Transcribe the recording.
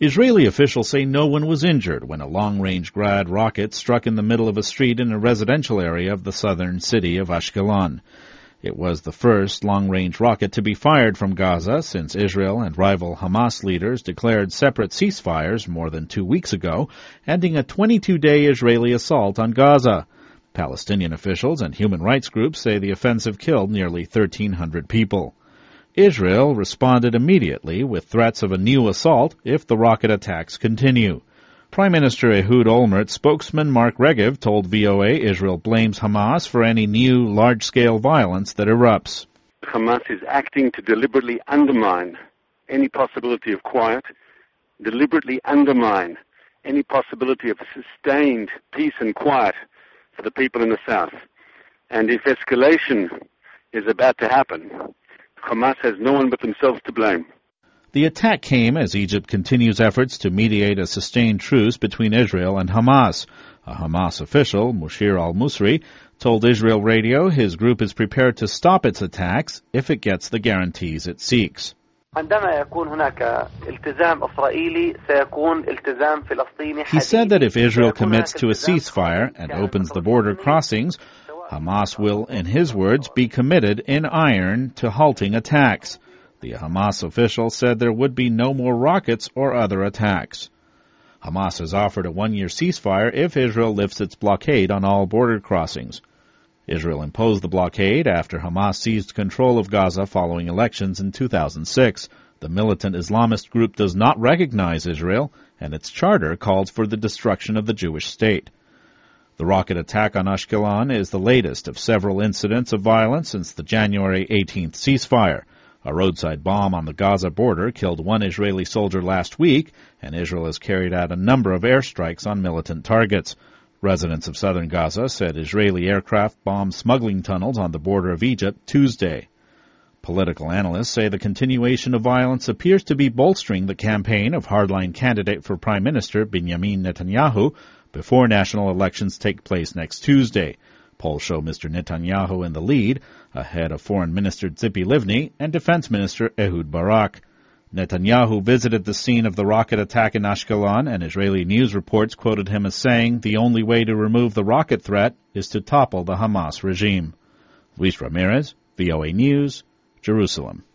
Israeli officials say no one was injured when a long-range Grad rocket struck in the middle of a street in a residential area of the southern city of Ashkelon. It was the first long-range rocket to be fired from Gaza since Israel and rival Hamas leaders declared separate ceasefires more than 2 weeks ago, ending a 22-day Israeli assault on Gaza. Palestinian officials and human rights groups say the offensive killed nearly 1,300 people. Israel responded immediately with threats of a new assault if the rocket attacks continue. Prime Minister Ehud Olmert's spokesman Mark Regev told VOA Israel blames Hamas for any new large-scale violence that erupts. Hamas is acting to deliberately undermine any possibility of quiet, deliberately undermine any possibility of sustained peace and quiet for the people in the south. And if escalation is about to happen, Hamas has no one but themselves to blame. The attack came as Egypt continues efforts to mediate a sustained truce between Israel and Hamas. A Hamas official, Mushir al-Musri, told Israel Radio his group is prepared to stop its attacks if it gets the guarantees it seeks. He said that if Israel commits to a ceasefire and opens the border crossings, Hamas will, in his words, be committed in iron to halting attacks. The Hamas official said there would be no more rockets or other attacks. Hamas has offered a 1-year ceasefire if Israel lifts its blockade on all border crossings. Israel imposed the blockade after Hamas seized control of Gaza following elections in 2006. The militant Islamist group does not recognize Israel, and its charter calls for the destruction of the Jewish state. The rocket attack on Ashkelon is the latest of several incidents of violence since the January 18th ceasefire. A roadside bomb on the Gaza border killed 1 Israeli soldier last week, and Israel has carried out a number of airstrikes on militant targets. Residents of southern Gaza said Israeli aircraft bombed smuggling tunnels on the border of Egypt Tuesday. Political analysts say the continuation of violence appears to be bolstering the campaign of hardline candidate for Prime Minister Benjamin Netanyahu before national elections take place next Tuesday. Polls show Mr. Netanyahu in the lead, ahead of Foreign Minister Tzipi Livni and Defense Minister Ehud Barak. Netanyahu visited the scene of the rocket attack in Ashkelon, and Israeli news reports quoted him as saying the only way to remove the rocket threat is to topple the Hamas regime. Luis Ramirez, VOA News, Jerusalem.